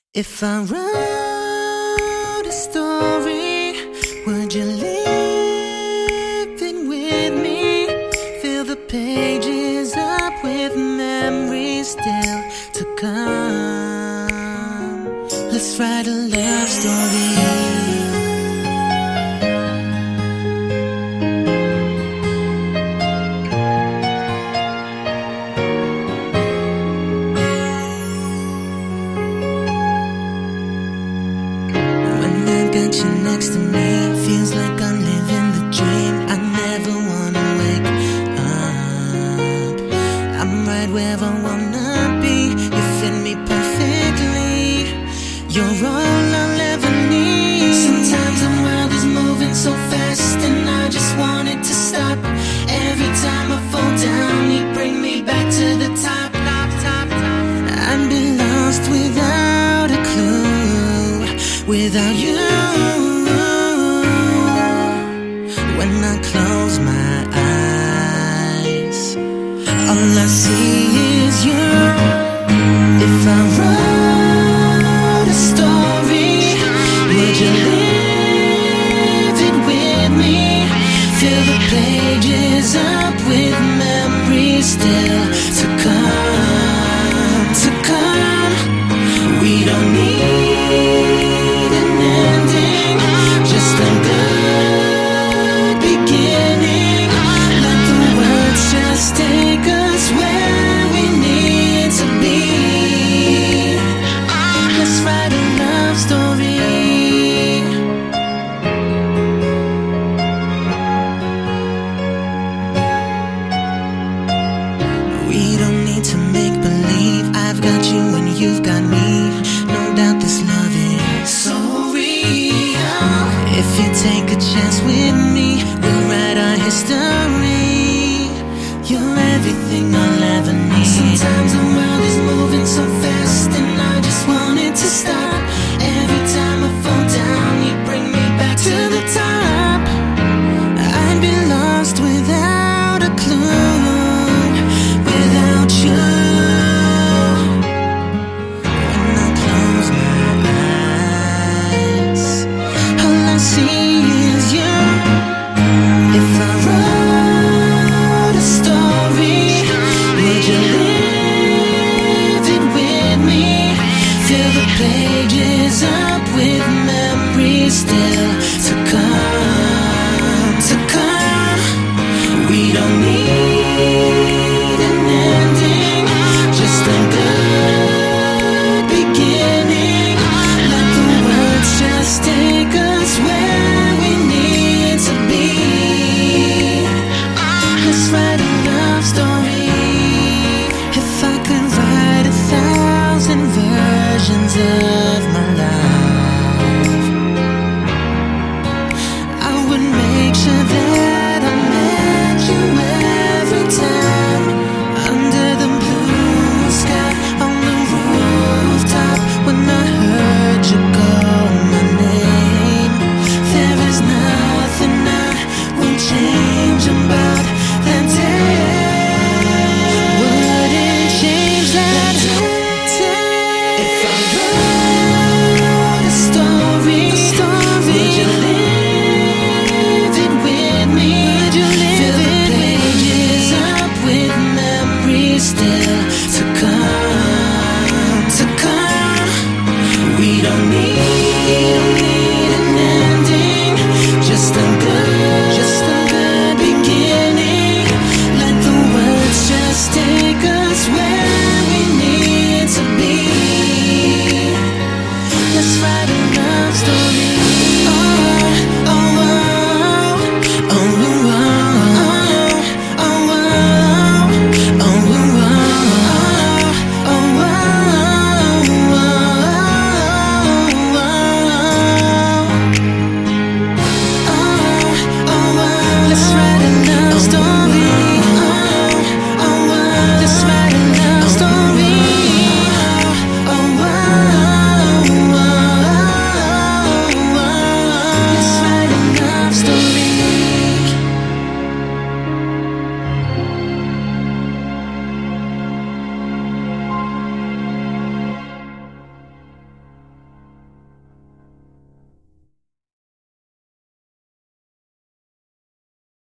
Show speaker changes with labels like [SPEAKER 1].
[SPEAKER 1] If I wrote a story, would you live it with me? Fill the pages up with memories still to come. Let's write a love story. Got you next to me, feels like I'm living the dream. I never wanna wake up. I'm right where I wanna be. You fit me perfectly. You're all I'll ever need. Sometimes the world is moving so fast and I just want it to stop. Every time I fall down, you bring me back to the top. I'd be lost without a clue, without you. When I close my eyes, all I see is you. If I wrote a story, would you live it with me? Fill the pages up with memories still to come, to come. We don't need an ending, just a good beginning. Let the words just take us where we need to be. Let's write a love story. We don't need to make believe. I've got you and you've got me. No doubt this love is so real. If you take a chance with me, we'll write our history. You're everything I'll ever need. Sometimes the world is moving so fast and I just want it to stop. Every time I fall down, you bring me back to the top. I'd be lost without a clue, without you. When I close my eyes, all I see is you. If I wrote a story, would you live it with me? Fill the pages up with memories still to come, to come. We don't need an ending, just a good beginning. Let the words just take us where we need to be. Let's write a love story. If I could write 1,000 versions of my life, I would make sure that I met you every time. Under the blue sky, on the rooftop, when I heard you call my name. There is nothing I would change about that day. Wouldn't change that day. If I wrote a story,